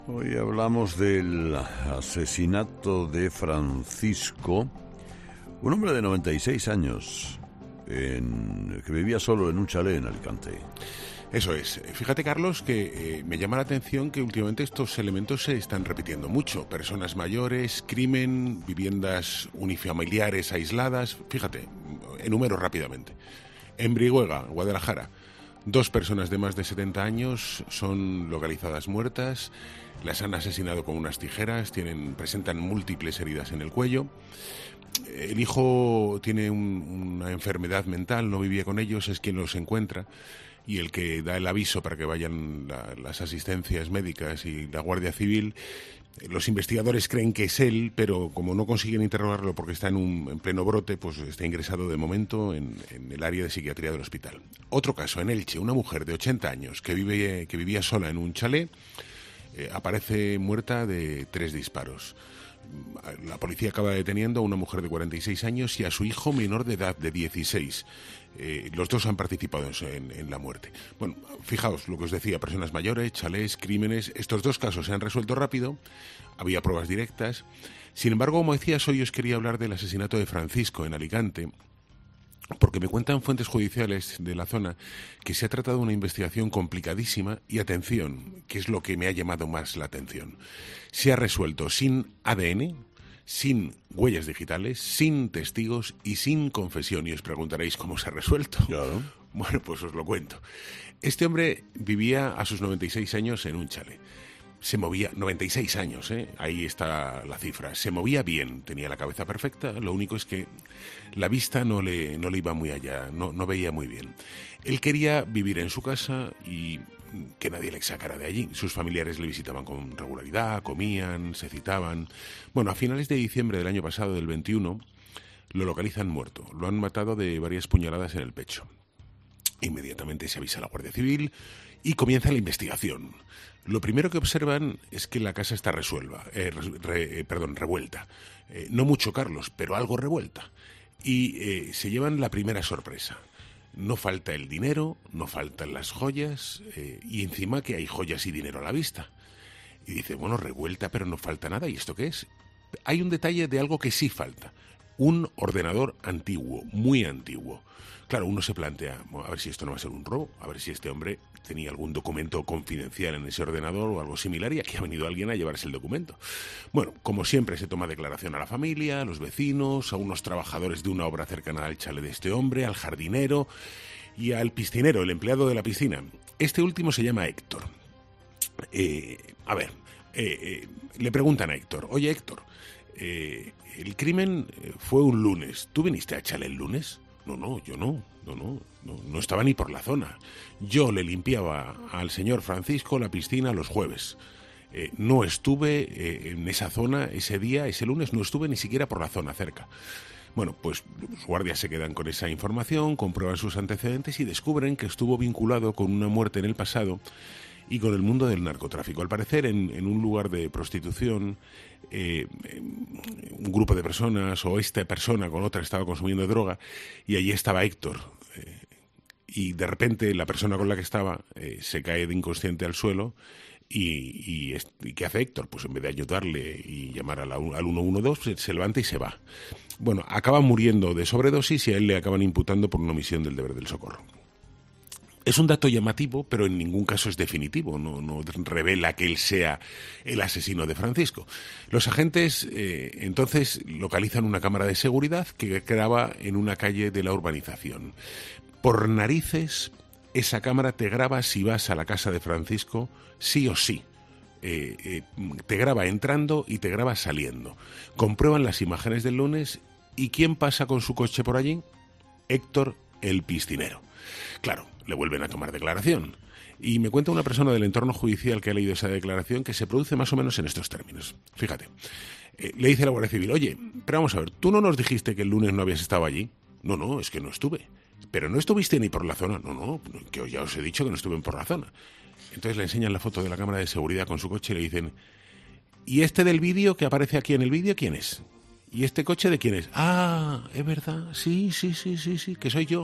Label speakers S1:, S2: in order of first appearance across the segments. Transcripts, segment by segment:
S1: Hoy hablamos del asesinato de Francisco, un hombre de 96 años, que vivía solo en un chalet en Alicante.
S2: Eso es. Fíjate, Carlos, que me llama la atención que últimamente estos elementos se están repitiendo mucho. Personas mayores, crimen, viviendas unifamiliares aisladas. Fíjate, enumero rápidamente. En Brihuega, Guadalajara, 2 personas de más de 70 años son localizadas muertas. Las han asesinado con unas tijeras, presentan múltiples heridas en el cuello. El hijo tiene una enfermedad mental, no vivía con ellos, es quien los encuentra. Y el que da el aviso para que vayan las asistencias médicas y la Guardia Civil, los investigadores creen que es él, pero como no consiguen interrogarlo porque está en pleno brote, pues está ingresado de momento en el área de psiquiatría del hospital. Otro caso, en Elche, una mujer de 80 años que vivía sola en un chalet, aparece muerta de 3 disparos. La policía acaba deteniendo a una mujer de 46 años y a su hijo menor de edad, de 16. Los dos han participado en la muerte. Bueno, fijaos lo que os decía, personas mayores, chalés, crímenes. Estos 2 casos se han resuelto rápido, había pruebas directas. Sin embargo, como decías, hoy os quería hablar del asesinato de Francisco en Alicante, porque me cuentan fuentes judiciales de la zona que se ha tratado de una investigación complicadísima y, atención, que es lo que me ha llamado más la atención, se ha resuelto sin ADN, sin huellas digitales, sin testigos y sin confesión. Y os preguntaréis cómo se ha resuelto.
S1: Claro.
S2: Bueno, pues os lo cuento. Este hombre vivía a sus 96 años en un chalet. Se movía, 96 años, ahí está la cifra. Se movía bien, tenía la cabeza perfecta, lo único es que la vista no le iba muy allá, no veía muy bien. Él quería vivir en su casa y que nadie le sacara de allí. Sus familiares le visitaban con regularidad, comían, se citaban. Bueno, a finales de diciembre del año pasado, del 21, lo localizan muerto. Lo han matado de varias puñaladas en el pecho. Inmediatamente se avisa a la Guardia Civil y comienza la investigación. Lo primero que observan es que la casa está revuelta. No mucho, Carlos, pero algo revuelta. Y se llevan la primera sorpresa. No falta el dinero, no faltan las joyas, y encima que hay joyas y dinero a la vista. Y dice, bueno, revuelta, pero no falta nada. ¿Y esto qué es? Hay un detalle de algo que sí falta. Un ordenador antiguo, muy antiguo. Claro, uno se plantea, a ver si esto no va a ser un robo, a ver si este hombre tenía algún documento confidencial en ese ordenador o algo similar y aquí ha venido alguien a llevarse el documento. Bueno, como siempre se toma declaración a la familia, a los vecinos, a unos trabajadores de una obra cercana al chalet de este hombre, al jardinero y al piscinero, el empleado de la piscina. Este último se llama Héctor. Le preguntan a Héctor, oye Héctor, el crimen fue un lunes, ¿tú viniste a chalet el lunes? No, yo no estaba ni por la zona. Yo le limpiaba al señor Francisco la piscina los jueves. No estuve en esa zona ese día, ese lunes, no estuve ni siquiera por la zona cerca. Bueno, pues los guardias se quedan con esa información, comprueban sus antecedentes y descubren que estuvo vinculado con una muerte en el pasado y con el mundo del narcotráfico. Al parecer, en un lugar de prostitución, un grupo de personas o esta persona con otra estaba consumiendo droga y allí estaba Héctor. Y de repente la persona con la que estaba se cae de inconsciente al suelo y ¿qué hace Héctor? Pues en vez de ayudarle y llamar al 112, se levanta y se va. Bueno, acaba muriendo de sobredosis y a él le acaban imputando por una omisión del deber del socorro. Es un dato llamativo, pero en ningún caso es definitivo, no revela que él sea el asesino de Francisco. Los agentes entonces localizan una cámara de seguridad que graba en una calle de la urbanización. Por narices, esa cámara te graba si vas a la casa de Francisco, sí o sí. Te graba entrando y te graba saliendo. Comprueban las imágenes del lunes y ¿quién pasa con su coche por allí? Héctor, el piscinero. Claro, le vuelven a tomar declaración. Y me cuenta una persona del entorno judicial que ha leído esa declaración que se produce más o menos en estos términos. Fíjate, le dice la Guardia Civil, oye, pero vamos a ver, ¿tú no nos dijiste que el lunes no habías estado allí? No, es que no estuve. ¿Pero no estuviste ni por la zona? No, que ya os he dicho que no estuve por la zona. Entonces le enseñan la foto de la cámara de seguridad con su coche y le dicen, ¿y este del vídeo que aparece aquí en el vídeo quién es? ¿Y este coche de quién es? Ah, es verdad, sí, que soy yo.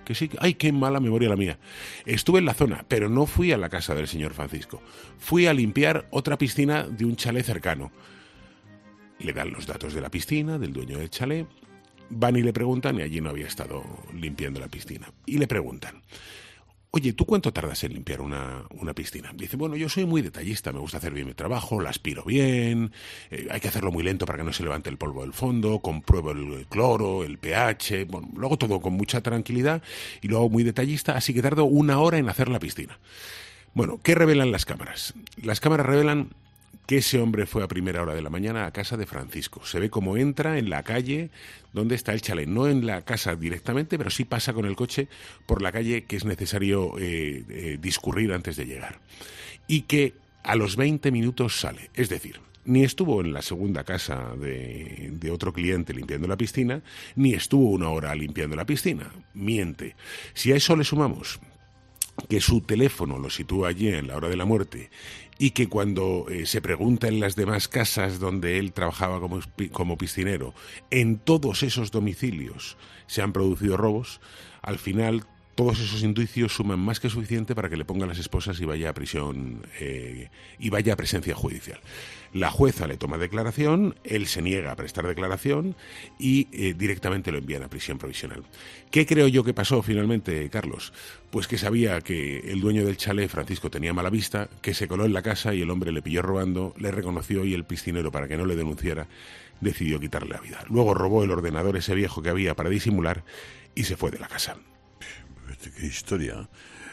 S2: que sí. ¡Ay, qué mala memoria la mía! Estuve en la zona, pero no fui a la casa del señor Francisco. Fui a limpiar otra piscina de un chalet cercano. Le dan los datos de la piscina, del dueño del chalet. Van y le preguntan, y allí no había estado limpiando la piscina. Y le preguntan: oye, ¿tú cuánto tardas en limpiar una piscina? Dice: bueno, yo soy muy detallista, me gusta hacer bien mi trabajo, la aspiro bien, hay que hacerlo muy lento para que no se levante el polvo del fondo, compruebo el cloro, el pH, bueno, lo hago todo con mucha tranquilidad y lo hago muy detallista, así que tardo 1 hora en hacer la piscina. Bueno, ¿qué revelan las cámaras? Las cámaras revelan que ese hombre fue a primera hora de la mañana a casa de Francisco. Se ve cómo entra en la calle donde está el chalet, no en la casa directamente, pero sí pasa con el coche por la calle que es necesario discurrir antes de llegar. Y que a los 20 minutos sale, es decir, ni estuvo en la segunda casa de otro cliente limpiando la piscina, ni estuvo 1 hora limpiando la piscina. Miente. Si a eso le sumamos que su teléfono lo sitúa allí en la hora de la muerte y que cuando se pregunta en las demás casas donde él trabajaba como piscinero, en todos esos domicilios se han producido robos, al final todos esos indicios suman más que suficiente para que le pongan las esposas y vaya a prisión y vaya a presencia judicial. La jueza le toma declaración, él se niega a prestar declaración y directamente lo envían a prisión provisional. ¿Qué creo yo que pasó finalmente, Carlos? Pues que sabía que el dueño del chalet, Francisco, tenía mala vista, que se coló en la casa y el hombre le pilló robando, le reconoció y el piscinero, para que no le denunciara, decidió quitarle la vida. Luego robó el ordenador ese viejo que había para disimular y se fue de la casa.
S1: Qué historia.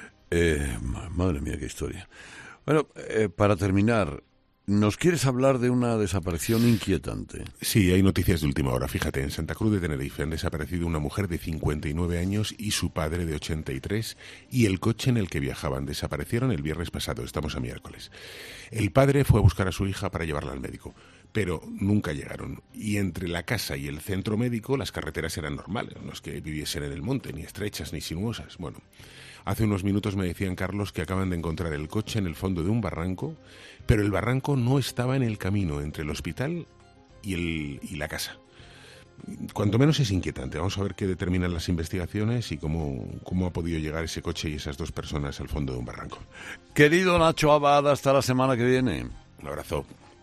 S1: Madre mía, qué historia. Bueno, para terminar, ¿nos quieres hablar de una desaparición inquietante?
S2: Sí, hay noticias de última hora. Fíjate, en Santa Cruz de Tenerife han desaparecido una mujer de 59 años y su padre de 83 y el coche en el que viajaban. Desaparecieron el viernes pasado, estamos a miércoles. El padre fue a buscar a su hija para llevarla al médico, pero nunca llegaron. Y entre la casa y el centro médico las carreteras eran normales, no es que viviesen en el monte, ni estrechas ni sinuosas. Bueno, hace unos minutos me decían, Carlos, que acaban de encontrar el coche en el fondo de un barranco, pero el barranco no estaba en el camino entre el hospital y la casa. Cuanto menos es inquietante. Vamos a ver qué determinan las investigaciones y cómo ha podido llegar ese coche y esas 2 personas al fondo de un barranco.
S1: Querido Nacho Abad, hasta la semana que viene.
S2: Un abrazo.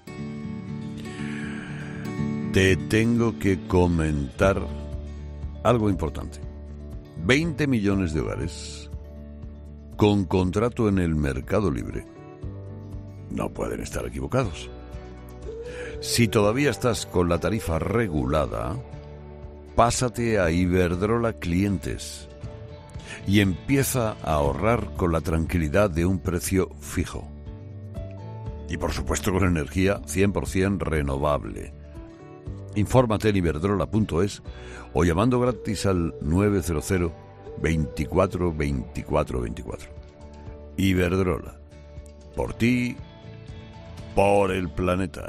S1: Te tengo que comentar algo importante. 20 millones de hogares con contrato en el Mercado Libre no pueden estar equivocados. Si todavía estás con la tarifa regulada, pásate a Iberdrola Clientes y empieza a ahorrar con la tranquilidad de un precio fijo. Y por supuesto con energía 100% renovable. Infórmate en iberdrola.es o llamando gratis al 900 24 24 24. Iberdrola. Por ti, por el planeta.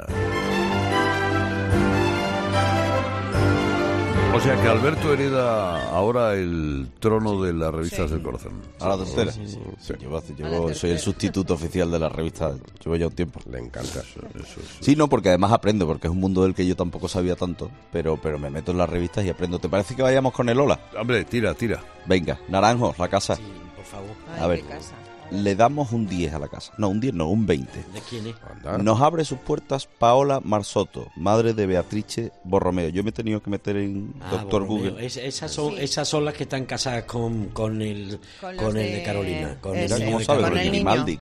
S1: O sea que Alberto hereda ahora el trono de las revistas del corazón.
S3: A la tercera. Sí. Yo soy el sustituto oficial de la revista. Llevo ya un tiempo.
S4: Le encanta.
S1: Eso.
S3: Sí, no, porque además aprendo, porque es un mundo del que yo tampoco sabía tanto, pero me meto en las revistas y aprendo. ¿Te parece que vayamos con el hola?
S1: Hombre, tira.
S3: Venga, Naranjo, la casa.
S5: Sí, por favor.
S3: A ver, le damos un 10 a la casa. No, un 10 no, un 20.
S5: ¿De quién es?
S4: Anda.
S3: Nos abre sus puertas Paola Marsotto, madre de Beatrice Borromeo. Yo me he tenido que meter en Doctor
S5: Borromeo.
S3: Google.
S5: Esas son las que están casadas con el de Carolina. Con el
S3: Mira
S5: niño
S3: cómo
S5: de
S3: sabe,
S5: Carolina.
S3: con el Grimaldi.